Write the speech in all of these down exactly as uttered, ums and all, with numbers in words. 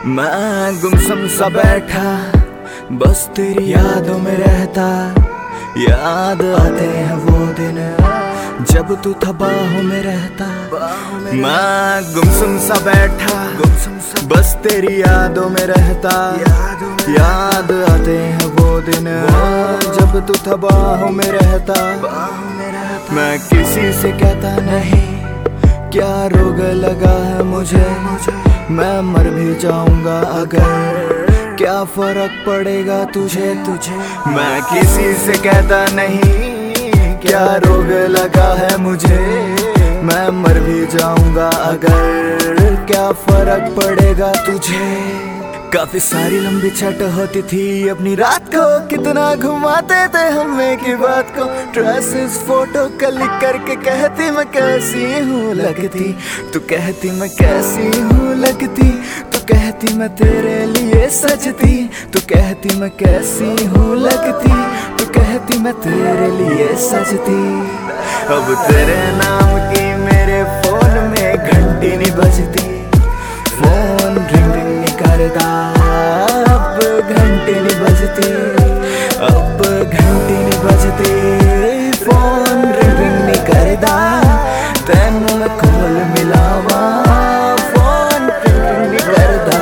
मैं गुमसुम सा बैठा बस तेरी यादों में रहता। याद आते हैं वो दिन जब तू था बाहों में रहता। मैं गुमसुम सा बैठा बस तेरी यादों में रहता। याद आते हैं वो दिन जब तू था बाहों में रहता। मैं किसी से कहता नहीं क्या रोग लगा है मुझे, मैं मर भी जाऊंगा अगर, क्या फर्क पड़ेगा तुझे तुझे। मैं किसी से कहता नहीं क्या रोग लगा है मुझे, मैं मर भी जाऊंगा अगर, क्या फर्क पड़ेगा तुझे। काफी सारी लंबी छट होती थी अपनी रात को, कितना घुमाते थे हम एक ही बात को। ड्रेसेस फोटो क्लिक करके कहती मैं कैसी हूँ लगती, तू कहती मैं कैसी हूँ लगती, तू कहती मैं तेरे लिए सजती, तू कहती मैं कैसी हूँ लगती, तू कहती मैं तेरे लिए सजती। अब तेरे नाम की मेरे फोन में घंटी नहीं बजती, फोन रिंग रिंग नहीं करता, अब घंटी नहीं बजती, अब घंटी नहीं बजती, फोन रिंग रिंग नहीं करता, तेनू मैं कॉल मिलावा, फोन रिंग रिंग नहीं करता।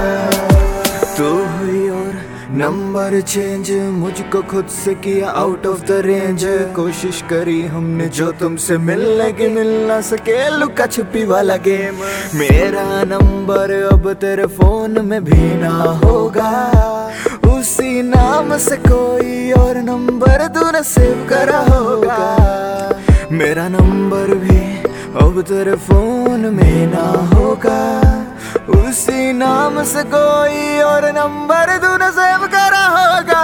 तू हुई और नंबर चेंज, मुझको खुद से किया आउट ऑफ द रेंज। कोशिश करी हमने जो तुमसे मिलने की मिल ना सके, लुका छुपी वाला गेम। मेरा नंबर अब तेरे फोन में भी ना होगा, उसी नाम से कोई और नंबर तूने सेव करा होगा। मेरा नंबर भी अब तेरे फोन में ना होगा, उसी नाम से कोई और नंबर तूने सेव करा होगा।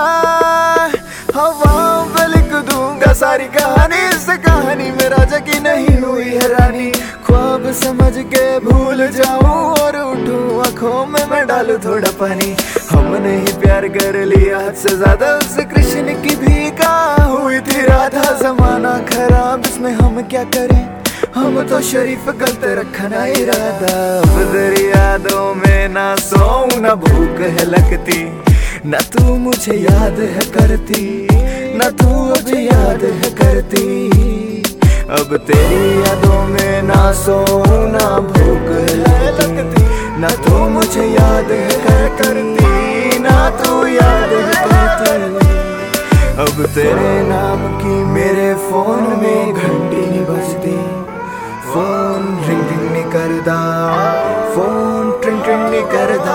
हवाओं पे लिख दूंगा सारी कहानी, इस कहानी में राजा की नहीं हुई हैरानी। ख्वाब समझ के भूल जाऊं और उठूं आंखों में मैं डालूं थोड़ा पानी। हमने ही प्यार कर लिया हद से ज्यादा, उस कृष्ण की भी कहाँ हुई थी राधा। जमाना खराब इसमें हम क्या करें, हम तो शरीफ गलत रखना इरादा। अब तेरी यादों में ना सोऊं ना भूख है लगती, ना तू मुझे याद है करती, ना तू मुझे याद है करती। अब तेरी यादों में ना सोऊं ना भूख है लगती, ना तू मुझे याद है करती, ना तू याद है करती। अब तेरे नाम की मेरे फोन में घंटी नहीं बजती, फोन रिंग रिंग नहीं करदा, फोन ट्रिंग ट्रिंग नहीं करदा।